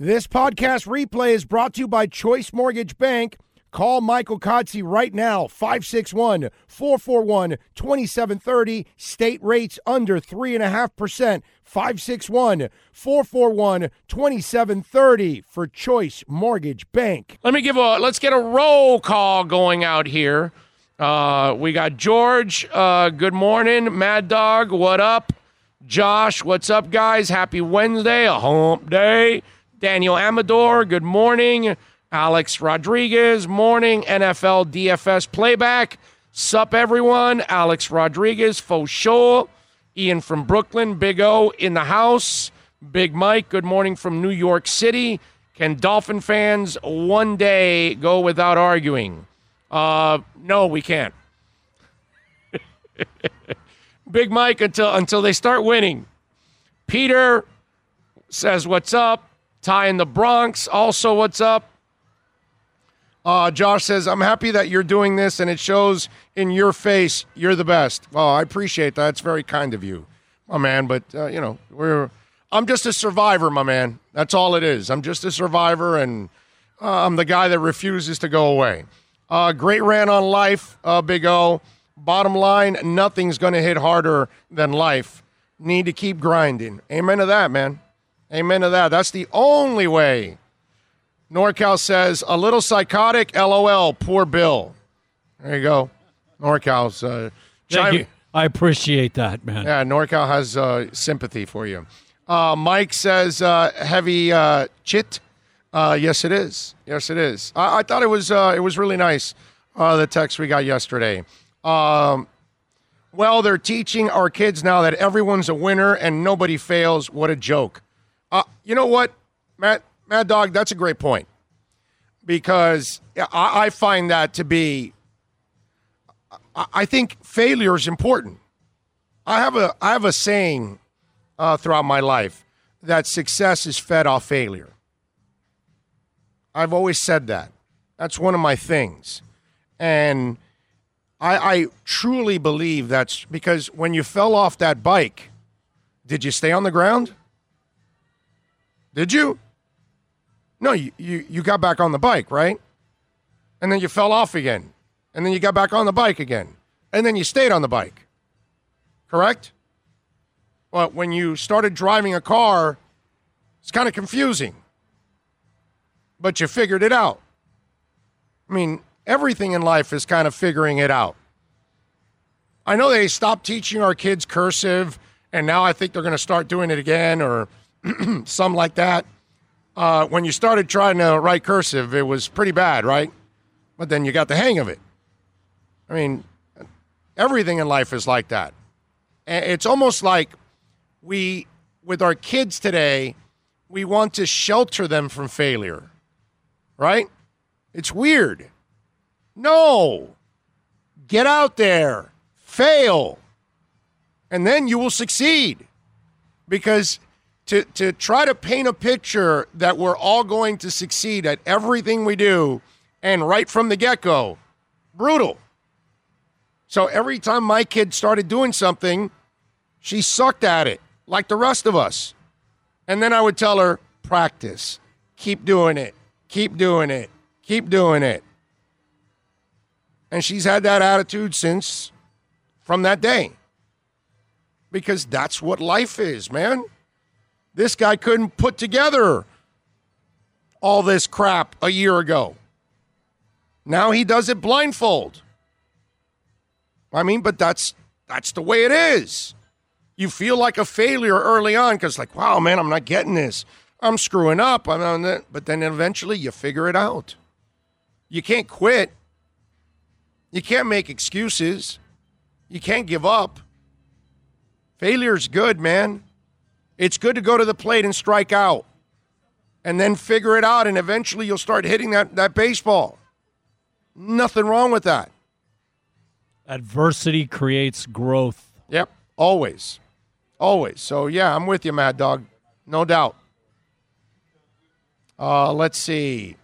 This podcast replay is brought to you by Choice Mortgage Bank. Call Michael Kotze right now, 561-441-2730. State rates under 3.5%. 561-441-2730 for Choice Mortgage Bank. Let's get a roll call going out here. We got George, good morning. Mad Dog, what up? Josh, what's up, guys? Happy Wednesday, a hump day. Daniel Amador, good morning. Alex Rodriguez, morning. NFL DFS playback. Sup, everyone. Alex Rodriguez, faux sure. Ian from Brooklyn, Big O in the house. Big Mike, good morning from New York City. Can Dolphin fans one day go without arguing? No, we can't. Big Mike until they start winning. Peter says, what's up? Ty in the Bronx, also what's up? Josh says, I'm happy that you're doing this and it shows in your face you're the best. Well, I appreciate that. It's very kind of you, my man. But, I'm just a survivor, my man. That's all it is. I'm just a survivor, and I'm the guy that refuses to go away. Great rant on life, Big O. Bottom line, nothing's going to hit harder than life. Need to keep grinding. Amen to that, man. Amen to that. That's the only way. NorCal says, a little psychotic, LOL, poor Bill. There you go. NorCal's Thank you. I appreciate that, man. Yeah, NorCal has sympathy for you. Mike says, heavy chit. Yes, it is. Yes, it is. I thought it was really nice, the text we got yesterday. Well, they're teaching our kids now that everyone's a winner and nobody fails. What a joke. You know what, Mad Dog, that's a great point. Because I find that to be, I think failure is important. I have a saying throughout my life that success is fed off failure. I've always said that. That's one of my things. And I truly believe that's because when you fell off that bike, did you stay on the ground? Did you? No, you got back on the bike, right? And then you fell off again. And then you got back on the bike again. And then you stayed on the bike. Correct? Well, when you started driving a car, it's kind of confusing. But you figured it out. I mean, everything in life is kind of figuring it out. I know they stopped teaching our kids cursive, and now I think they're going to start doing it again or something like that. When you started trying to write cursive, it was pretty bad, right? But then you got the hang of it. I mean, everything in life is like that. It's almost like with our kids today, we want to shelter them from failure, right? It's weird. No. Get out there. Fail. And then you will succeed. Because to try to paint a picture that we're all going to succeed at everything we do and right from the get-go, brutal. So every time my kid started doing something, she sucked at it like the rest of us. And then I would tell her, practice. Keep doing it. Keep doing it. Keep doing it. And she's had that attitude from that day. Because that's what life is, man. This guy couldn't put together all this crap a year ago. Now he does it blindfold. I mean, but that's the way it is. You feel like a failure early on because like, wow, man, I'm not getting this. I'm screwing up. But then eventually you figure it out. You can't quit. You can't make excuses. You can't give up. Failure's good, man. It's good to go to the plate and strike out and then figure it out, and eventually you'll start hitting that baseball. Nothing wrong with that. Adversity creates growth. Yep, always. Always. So, yeah, I'm with you, Mad Dog. No doubt. Let's see.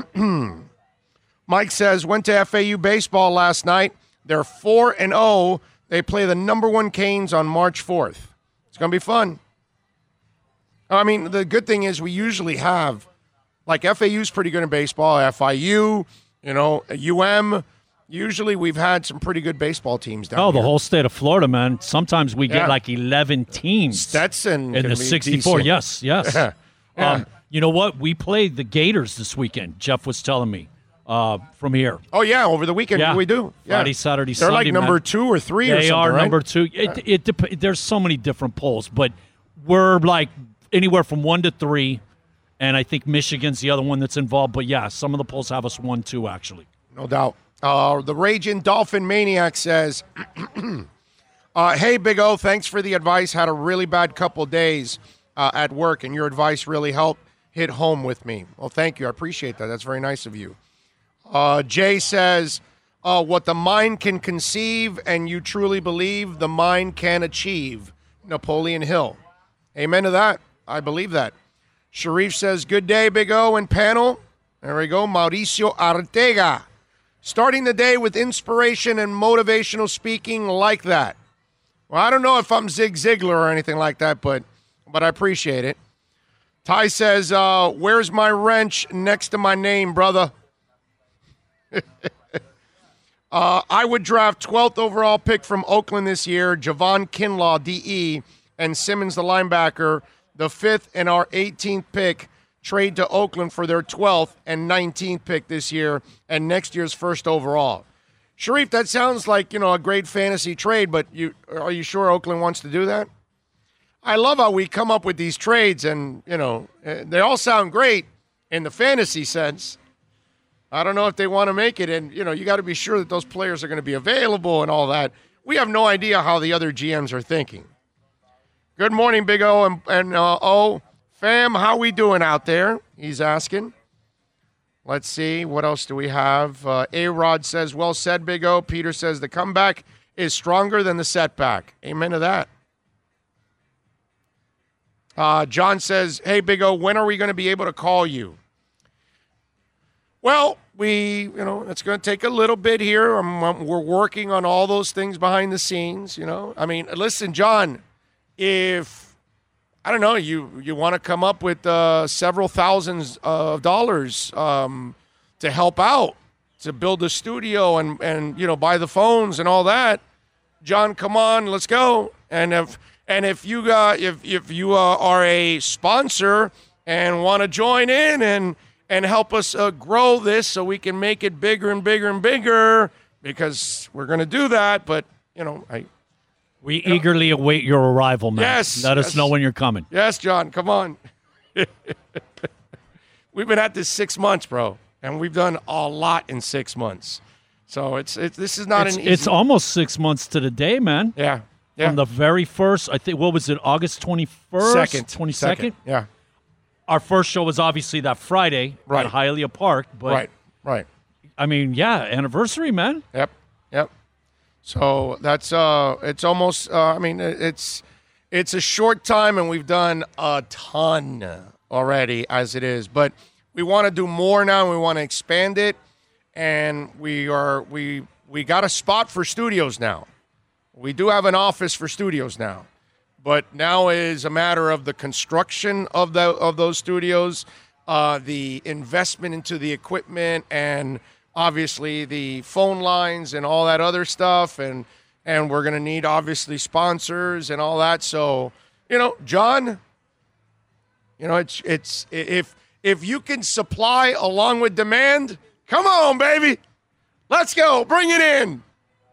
Mike says, went to FAU baseball last night. They're 4-0. They play the number 1 Canes on March 4th. It's going to be fun. I mean, the good thing is we usually have Like FAU's pretty good in baseball. FIU, UM. Usually we've had some pretty good baseball teams down here. Oh, the whole state of Florida, man. Sometimes we get like 11 teams. Stetson in the 64. Decent. Yes. Yeah. You know what? We played the Gators this weekend. Jeff was telling me from here. Oh, yeah, over the weekend we do. Yeah. Friday, Saturday, They're Sunday. They're like number 2 or 3 or something, They are right? number 2. There's so many different polls, but we're like anywhere from 1 to 3, and I think Michigan's the other one that's involved. But, yeah, some of the polls have us 1, 2, actually. No doubt. The Raging Dolphin Maniac says, hey, Big O, thanks for the advice. Had a really bad couple days at work, and your advice really helped hit home with me. Well, thank you. I appreciate that. That's very nice of you. Jay says, what the mind can conceive and you truly believe the mind can achieve. Napoleon Hill. Amen to that. I believe that. Sharif says, good day, Big O and panel. There we go. Mauricio Arteaga. Starting the day with inspiration and motivational speaking like that. Well, I don't know if I'm Zig Ziglar or anything like that, but I appreciate it. Ty says, where's my wrench next to my name, brother? I would draft 12th overall pick from Oakland this year, Javon Kinlaw, DE, and Simmons, the linebacker, the 5th and our 18th pick, trade to Oakland for their 12th and 19th pick this year and next year's 1st overall. Sharif, that sounds like, a great fantasy trade, but are you sure Oakland wants to do that? I love how we come up with these trades and, they all sound great in the fantasy sense. I don't know if they want to make it, and, you got to be sure that those players are going to be available and all that. We have no idea how the other GMs are thinking. Good morning, Big O and O. Fam, how we doing out there? He's asking. Let's see. What else do we have? A-Rod says, well said, Big O. Peter says, the comeback is stronger than the setback. Amen to that. John says, hey, Big O, when are we going to be able to call you? Well, it's going to take a little bit here. We're working on all those things behind the scenes, I mean, listen, John, if I don't know, you want to come up with several thousands of dollars to help out, to build a studio and buy the phones and all that. John, come on, let's go. And if you are a sponsor and want to join in and help us grow this so we can make it bigger and bigger and bigger, because we're going to do that. But we eagerly await your arrival, man. Yes. Let us know when you're coming. Yes, John, come on. We've been at this 6 months, bro, and we've done a lot in 6 months. So this is not an easy. It's almost 6 months to the day, man. Yeah. From the very first, I think, what was it, August 21st? 22nd? Yeah. Our first show was obviously that Friday Right. at Hialeah Park. But Right. I mean, yeah, anniversary, man. Yep. So that's it's almost. It's a short time, and we've done a ton already as it is. But we want to do more now. And we want to expand it, and we got a spot for studios now. We do have an office for studios now, but now is a matter of the construction of those studios, the investment into the equipment, and obviously the phone lines and all that other stuff, and we're going to need obviously sponsors and all that. So, John, it's if you can supply along with demand, come on, baby, let's go, bring it in.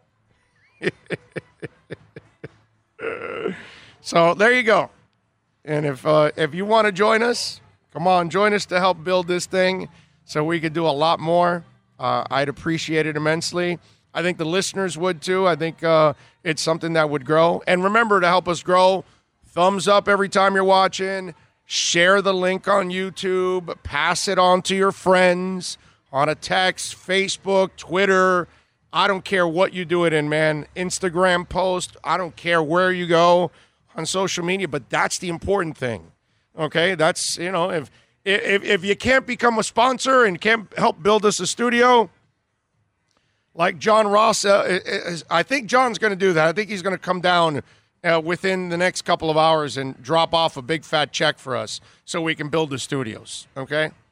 So there you go. And if you want to join us, come on, join us to help build this thing so we could do a lot more. I'd appreciate it immensely. I think the listeners would too. I think it's something that would grow. And remember, to help us grow, thumbs up every time you're watching. Share the link on YouTube. Pass it on to your friends on a text, Facebook, Twitter. I don't care what you do it in, man. Instagram post. I don't care where you go on social media, but that's the important thing. Okay? That's, if you can't become a sponsor and can't help build us a studio, like John Ross, I think John's going to do that. I think he's going to come down within the next couple of hours and drop off a big fat check for us so we can build the studios. Okay?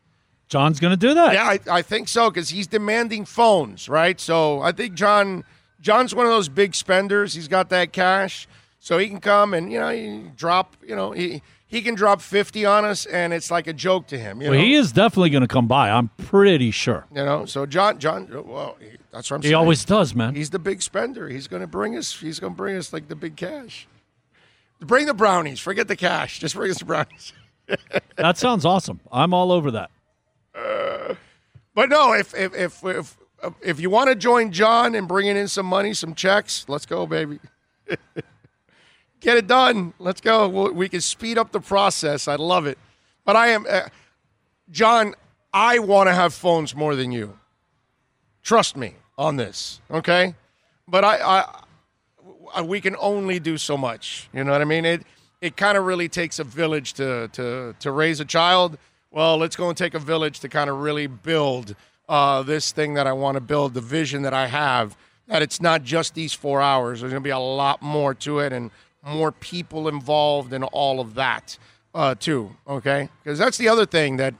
John's going to do that. Yeah, I think so, because he's demanding phones, right? So I think John's one of those big spenders. He's got that cash, so he can come and, he drop, he can drop 50 on us, and it's like a joke to him. He is definitely going to come by. I'm pretty sure. So John, well, that's what I'm saying. He always does, man. He's the big spender. He's going to bring us like the big cash. Bring the brownies. Forget the cash. Just bring us the brownies. That sounds awesome. I'm all over that. But no, if you want to join John in bringing in some money, some checks, let's go, baby. Get it done. Let's go. We can speed up the process. I love it. But I am, John, I want to have phones more than you. Trust me on this, okay? But we can only do so much. You know what I mean? It kind of really takes a village to raise a child. Well, let's go and take a village to kind of really build this thing that I want to build, the vision that I have, that it's not just these 4 hours. There's going to be a lot more to it and more people involved in all of that too, okay? Because that's the other thing that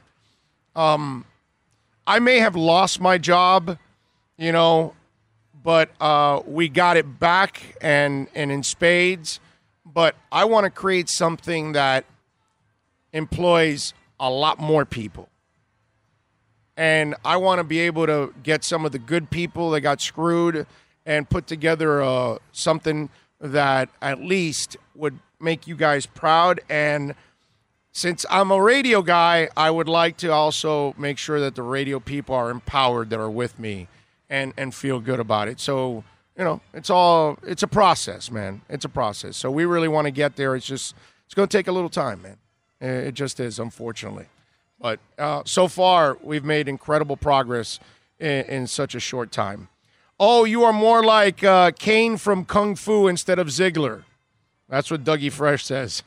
I may have lost my job, but we got it back and in spades. But I want to create something that employs a lot more people. And I want to be able to get some of the good people that got screwed and put together something that at least would make you guys proud. And since I'm a radio guy, I would like to also make sure that the radio people are empowered that are with me and feel good about it. So, it's a process, man. It's a process. So we really want to get there. It's going to take a little time, man. It just is, unfortunately. But so far, we've made incredible progress in such a short time. Oh, you are more like Kane from Kung Fu instead of Ziggler. That's what Dougie Fresh says.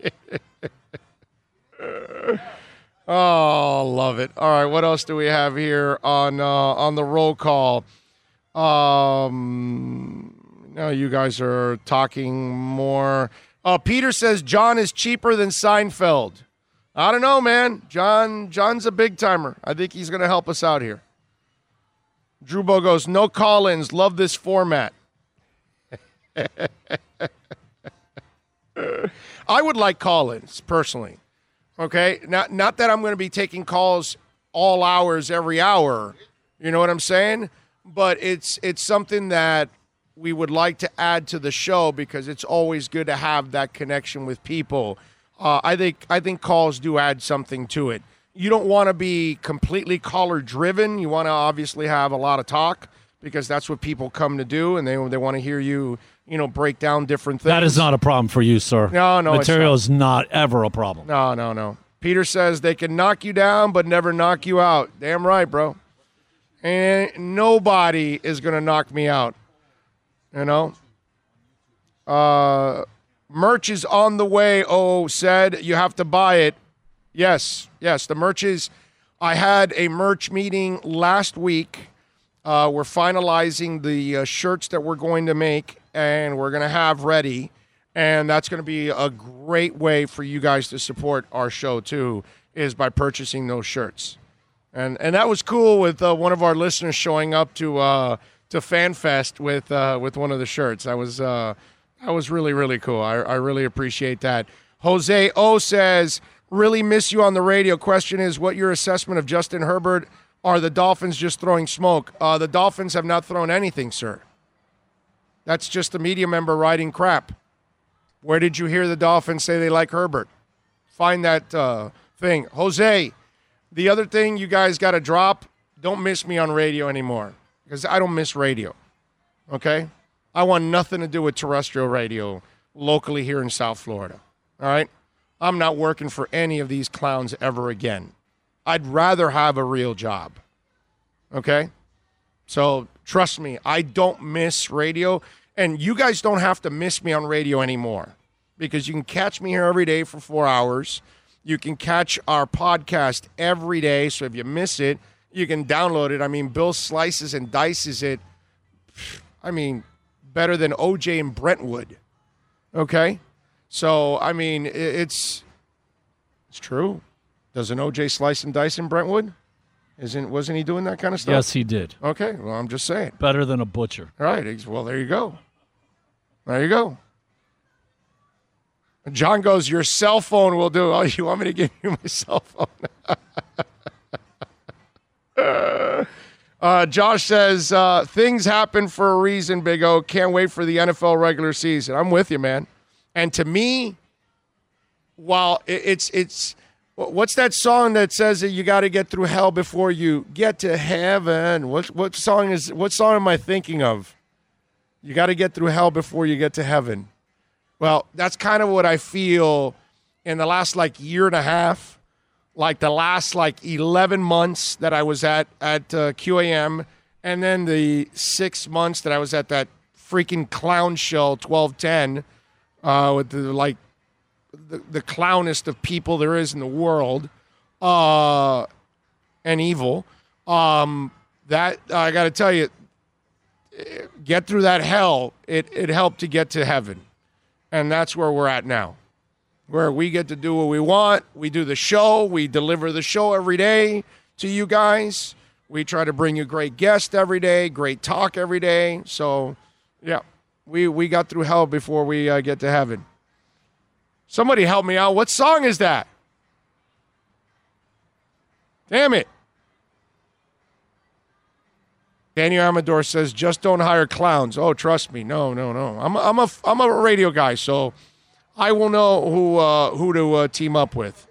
Oh, love it. All right, what else do we have here on the roll call? Now you guys are talking more. Peter says John is cheaper than Seinfeld. I don't know, man. John's a big timer. I think he's going to help us out here. Drew Bo goes, no call-ins. Love this format. I would like call-ins, personally. Okay? Not that I'm going to be taking calls all hours, every hour. You know what I'm saying? But it's something that we would like to add to the show because it's always good to have that connection with people. I think calls do add something to it. You don't want to be completely caller-driven. You want to obviously have a lot of talk because that's what people come to do, and they want to hear you, break down different things. That is not a problem for you, sir. No, Material is not ever a problem. No. Peter says they can knock you down but never knock you out. Damn right, bro. And nobody is going to knock me out. Merch is on the way, said. You have to buy it. Yes, the merch is. I had a merch meeting last week. We're finalizing the shirts that we're going to make and we're going to have ready. And that's going to be a great way for you guys to support our show, too, is by purchasing those shirts. And that was cool with one of our listeners showing up to FanFest with one of the shirts. That was really, really cool. I really appreciate that. Jose O says, really miss you on the radio. Question is, what your assessment of Justin Herbert? Are the Dolphins just throwing smoke? The Dolphins have not thrown anything, sir. That's just a media member writing crap. Where did you hear the Dolphins say they like Herbert? Find that thing. Jose, the other thing you guys got to drop, don't miss me on radio anymore because I don't miss radio, okay? I want nothing to do with terrestrial radio locally here in South Florida, all right? I'm not working for any of these clowns ever again. I'd rather have a real job, okay? So trust me, I don't miss radio, and you guys don't have to miss me on radio anymore because you can catch me here every day for 4 hours. You can catch our podcast every day, so if you miss it, you can download it. I mean, Bill slices and dices it, better than OJ and Brentwood, okay? So, it's true. Doesn't OJ slice and dice in Brentwood? Wasn't he doing that kind of stuff? Yes, he did. Okay, well, I'm just saying. Better than a butcher. All right, well, there you go. There you go. John goes, your cell phone will do. Oh, you want me to give you my cell phone? Josh says, things happen for a reason, Big O. Can't wait for the NFL regular season. I'm with you, man. And to me, while it's what's that song that says that you got to get through hell before you get to heaven? What song am I thinking of? You got to get through hell before you get to heaven. Well, that's kind of what I feel in the last year and a half, the last 11 months that I was at QAM, and then the 6 months that I was at that freaking clown show 1210 with the clownest of people there is in the world, and evil. That I got to tell you, get through that hell. It helped to get to heaven. And that's where we're at now, where we get to do what we want. We do the show. We deliver the show every day to you guys. We try to bring you great guests every day, great talk every day. So, yeah, we got through hell before we get to heaven. Somebody help me out. What song is that? Damn it. Daniel Amador says, just don't hire clowns. Oh, trust me. No. I'm a radio guy, so I will know who to team up with.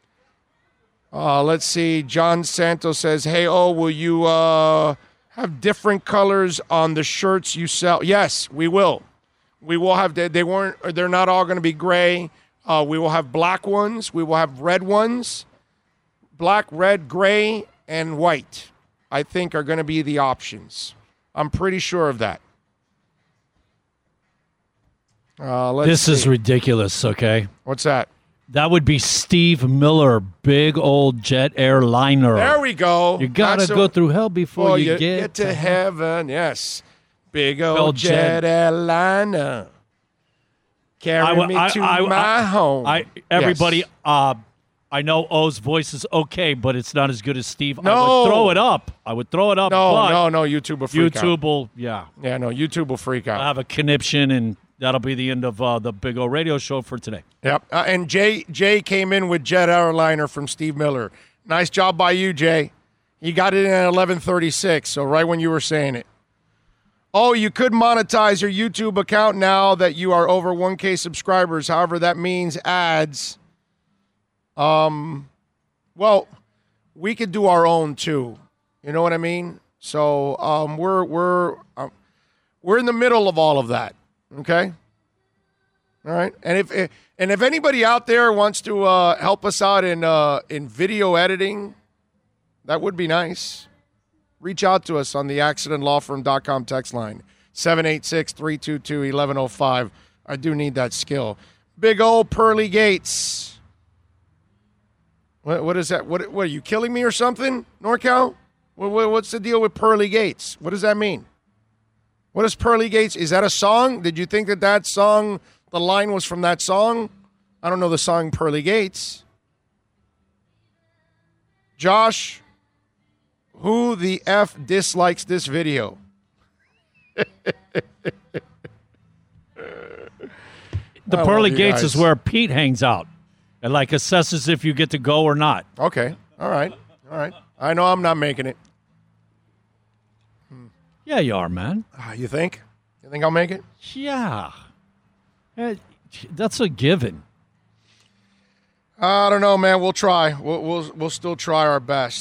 Let's see. John Santos says, hey, will you have different colors on the shirts you sell? Yes, we will. We will have, they're not all going to be gray. We will have black ones. We will have red ones. Black, red, gray, and white, I think, are going to be the options. I'm pretty sure of that. This is ridiculous, okay? What's that? That would be Steve Miller, big old jet airliner. There we go. You got to go through hell before you get to heaven. Yes. Big old jet airliner. Carry me to my home. Everybody, yes. I know O's voice is okay, but it's not as good as Steve. No. I would throw it up. No, YouTube will freak out. YouTube will, yeah. Yeah, no, YouTube will freak out. I'll have a conniption, and that'll be the end of the Big O radio show for today. Yep. And Jay came in with jet airliner from Steve Miller. Nice job by you, Jay. You got it in at 11:36, so right when you were saying it. Oh, you could monetize your YouTube account now that you are over 1K subscribers. However, that means ads. Well, we could do our own too. You know what I mean? So, we're in the middle of all of that. Okay. All right. And if anybody out there wants to help us out in video editing, that would be nice. Reach out to us on the accidentlawfirm.com text line, 786-322-1105. I do need that skill. Big old Pearly Gates. What is that? What are you killing me or something, NorCal? What's the deal with Pearly Gates? What does that mean? What is Pearly Gates? Is that a song? Did you think that song, the line was from that song? I don't know the song Pearly Gates. Josh, who the F dislikes this video? The Pearly Gates is where Pete hangs out and assesses if you get to go or not. Okay. All right. I know I'm not making it. Yeah, you are, man. You think? You think I'll make it? Yeah. That's a given. I don't know, man. We'll try. We'll still try our best.